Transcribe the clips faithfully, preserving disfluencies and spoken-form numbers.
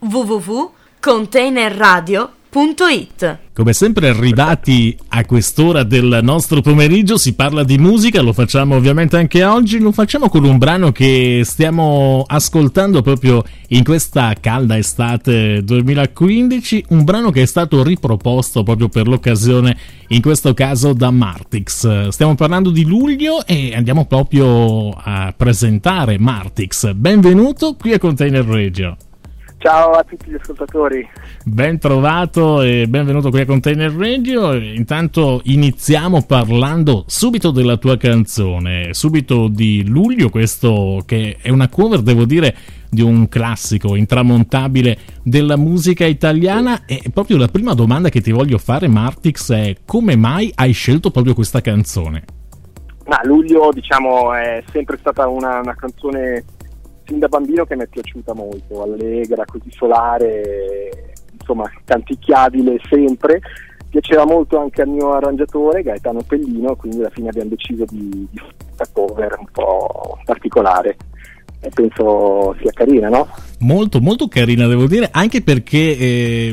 w w w punto container radio punto it. Come sempre arrivati a quest'ora del nostro pomeriggio si parla di musica, lo facciamo ovviamente anche oggi, lo facciamo con un brano che stiamo ascoltando proprio in questa calda estate duemilaquindici, un brano che è stato riproposto proprio per l'occasione, in questo caso da Martix. Stiamo parlando di luglio e andiamo proprio a presentare Martix. Benvenuto qui a Container Radio. Ciao a tutti gli ascoltatori. Ben trovato e benvenuto qui a Container Radio. Intanto iniziamo parlando subito della tua canzone, subito di luglio, questo che è una cover, devo dire, di un classico intramontabile della musica italiana. E proprio la prima domanda che ti voglio fare, Martix, è: come mai hai scelto proprio questa canzone? Ma luglio, diciamo, è sempre stata una, una canzone sin da bambino che mi è piaciuta molto, allegra, così solare, insomma canticchiabile sempre. Piaceva molto anche al mio arrangiatore Gaetano Pellino, quindi alla fine abbiamo deciso di, di fare questa cover un po' particolare e penso sia carina, no? Molto molto carina, devo dire, anche perché eh,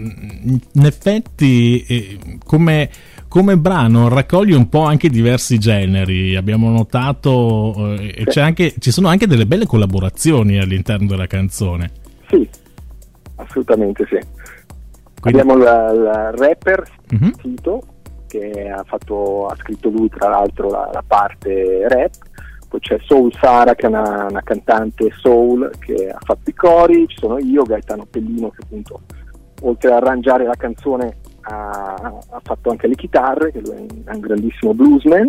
in effetti eh, come come brano raccoglie un po' anche diversi generi, abbiamo notato, eh, e c'è anche, ci sono anche delle belle collaborazioni all'interno della canzone. Sì, assolutamente sì. Quindi abbiamo il, il rapper uh-huh. Tito, che ha fatto, ha scritto lui tra l'altro la, la parte rap, poi c'è Soul Sara che è una, una cantante soul che ha fatto i cori, ci sono io, Gaetano Pellino, che appunto oltre ad arrangiare la canzone Ha, ha fatto anche le chitarre, che lui è un grandissimo bluesman,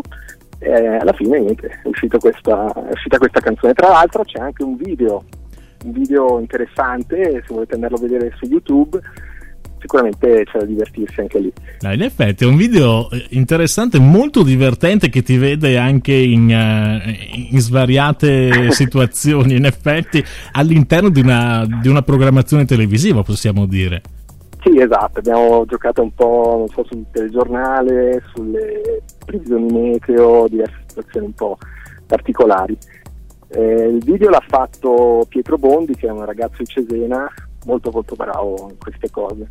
e alla fine niente, è uscita questa, è uscita questa canzone. Tra l'altro c'è anche un video un video interessante, se volete andarlo a vedere su YouTube sicuramente c'è da divertirsi anche lì. No, in effetti è un video interessante, molto divertente, che ti vede anche in, uh, in svariate situazioni, in effetti all'interno di una, di una programmazione televisiva, possiamo dire. Sì, esatto, abbiamo giocato un po', non so, sul telegiornale, sulle previsioni meteo, diverse situazioni un po' particolari. Eh, il video l'ha fatto Pietro Bondi, che è un ragazzo di Cesena, molto molto bravo in queste cose.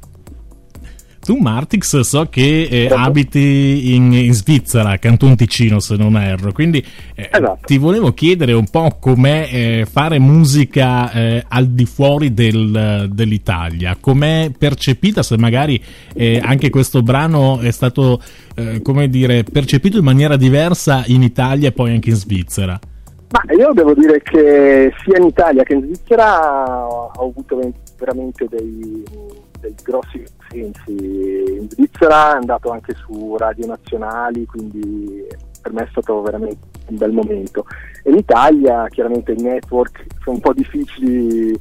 Tu, Martix, so che eh, abiti in, in Svizzera, Canton Ticino se non erro, quindi eh, esatto. Ti volevo chiedere un po' com'è eh, fare musica eh, al di fuori del, dell'Italia, com'è percepita, se magari eh, anche questo brano è stato, eh, come dire, percepito in maniera diversa in Italia e poi anche in Svizzera. Ma io devo dire che sia in Italia che in Svizzera ho avuto veramente dei, dei grossi sensi. In Svizzera è andato anche su radio nazionali, quindi per me è stato veramente un bel momento. E in Italia chiaramente i network sono un po' difficili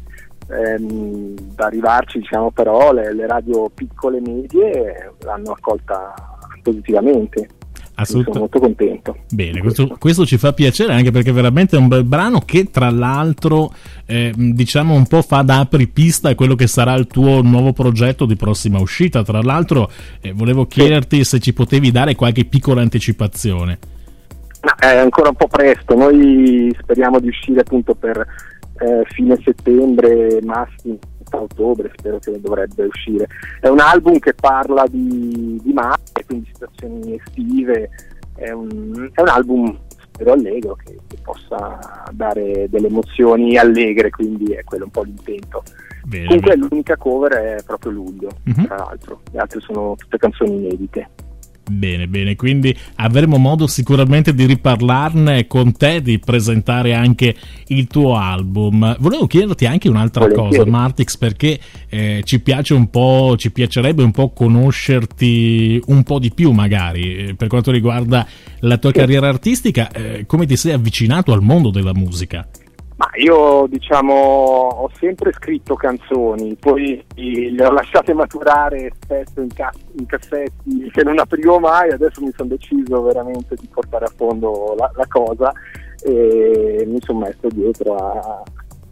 ehm, da arrivarci, diciamo, però le, le radio piccole e medie l'hanno accolta positivamente. Sono molto contento. Bene, questo, questo ci fa piacere, anche perché veramente è un bel brano che tra l'altro eh, diciamo un po' fa da apripista a quello che sarà il tuo nuovo progetto di prossima uscita. Tra l'altro eh, volevo chiederti sì. se ci potevi dare qualche piccola anticipazione. No, è ancora un po' presto, noi speriamo di uscire appunto per eh, fine settembre, massimo a ottobre, spero che dovrebbe uscire. È un album che parla di, di mare, quindi situazioni estive, è un, è un album spero allegro che, che possa dare delle emozioni allegre, quindi è quello un po' l'intento. Bene, comunque bene. L'unica cover è proprio Luglio, uh-huh. tra l'altro, le altre sono tutte canzoni inedite. Bene, bene, quindi avremo modo sicuramente di riparlarne con te, di presentare anche il tuo album. Volevo chiederti anche un'altra Volentieri. cosa, Martix, perché eh, ci piace un po', ci piacerebbe un po' conoscerti un po' di più, magari, eh, per quanto riguarda la tua sì. carriera artistica, eh, come ti sei avvicinato al mondo della musica? Ma io, diciamo, ho sempre scritto canzoni, poi le ho lasciate maturare spesso in, ca- in cassetti che non aprivo mai. Adesso mi sono deciso veramente di portare a fondo la, la cosa e mi sono messo dietro a,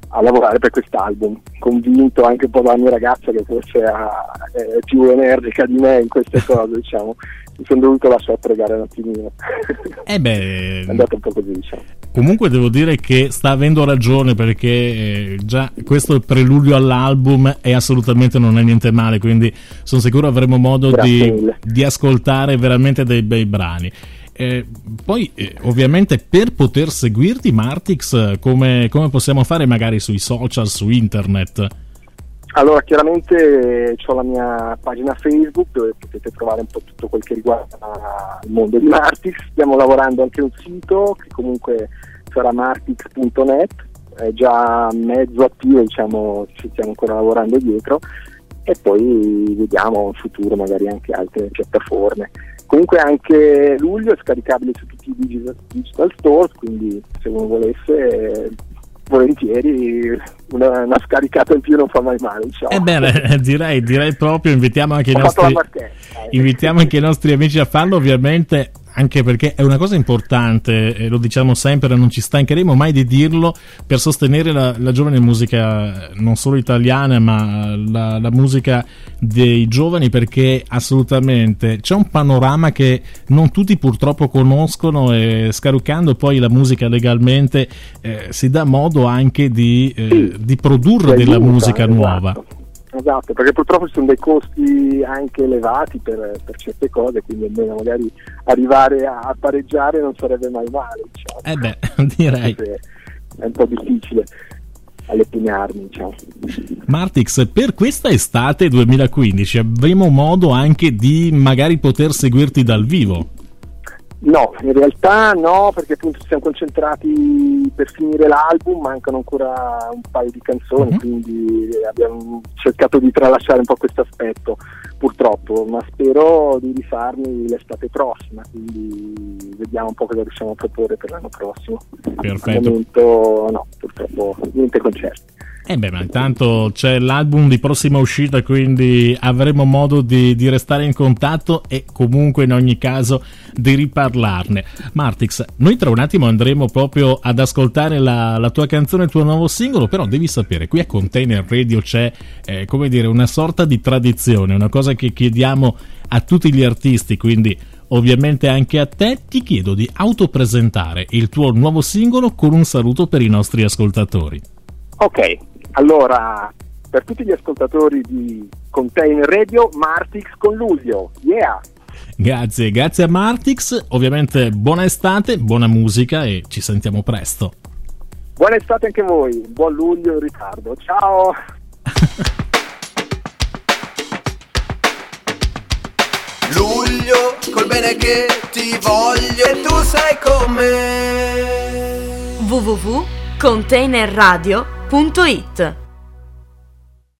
a lavorare per quest'album, convinto anche un po' dalla mia ragazza che forse ha, è più energica di me in queste cose, diciamo. Mi sono dovuto lasciare pregare un attimino. Eh beh, è andato un po' così, diciamo. Comunque devo dire che sta avendo ragione, perché eh, già questo è il preludio all'album e assolutamente non è niente male, quindi sono sicuro avremo modo di, di ascoltare veramente dei bei brani. Eh, poi eh, ovviamente per poter seguirti, Martix, come, come possiamo fare magari sui social, su internet? Allora, chiaramente ho la mia pagina Facebook dove potete trovare un po' tutto quel che riguarda il mondo di Martix. Stiamo lavorando anche un sito che comunque sarà martix punto net, è già mezzo attivo, diciamo, ci stiamo ancora lavorando dietro, e poi vediamo in futuro magari anche altre piattaforme. Comunque anche luglio è scaricabile su tutti i digital, digital stores, quindi se uno volesse, volentieri, una, una scaricata in più non fa mai male, diciamo. Eh bene, direi, direi proprio, invitiamo anche i nostri, invitiamo anche i nostri amici a farlo, ovviamente, anche perché è una cosa importante, e lo diciamo sempre, non ci stancheremo mai di dirlo, per sostenere la, la giovane musica non solo italiana, ma la, la musica dei giovani, perché assolutamente c'è un panorama che non tutti purtroppo conoscono, e scaruccando poi la musica legalmente eh, si dà modo anche di, eh, sì, di produrre della aiuta, musica esatto. nuova. Esatto, perché purtroppo ci sono dei costi anche elevati per, per certe cose, quindi almeno magari arrivare a pareggiare non sarebbe mai male, diciamo. Eh beh, direi. È un po' difficile all'impegnarmi, diciamo. Martix, per questa estate duemilaquindici avremo modo anche di magari poter seguirti dal vivo? No, in realtà no, perché appunto siamo concentrati per finire l'album, mancano ancora un paio di canzoni, uh-huh. quindi abbiamo cercato di tralasciare un po' questo aspetto, purtroppo, ma spero di rifarmi l'estate prossima, quindi vediamo un po' cosa riusciamo a proporre per l'anno prossimo. Perfetto. Al momento no, purtroppo niente concerti. Eh beh, ma intanto c'è l'album di prossima uscita, quindi avremo modo di, di restare in contatto e comunque in ogni caso di riparlarne. Martix, noi tra un attimo andremo proprio ad ascoltare la, la tua canzone, il tuo nuovo singolo, però devi sapere, qui a Container Radio c'è, eh, come dire, una sorta di tradizione, una cosa che chiediamo a tutti gli artisti, quindi ovviamente anche a te. Ti chiedo di autopresentare il tuo nuovo singolo con un saluto per i nostri ascoltatori. Ok, allora, per tutti gli ascoltatori di Container Radio, Martix con luglio, yeah! Grazie, grazie a Martix, ovviamente buona estate, buona musica e ci sentiamo presto. Buona estate anche voi, buon luglio in ritardo, ciao! Luglio, col bene che ti voglio e tu sei con me. w w w punto container radio punto it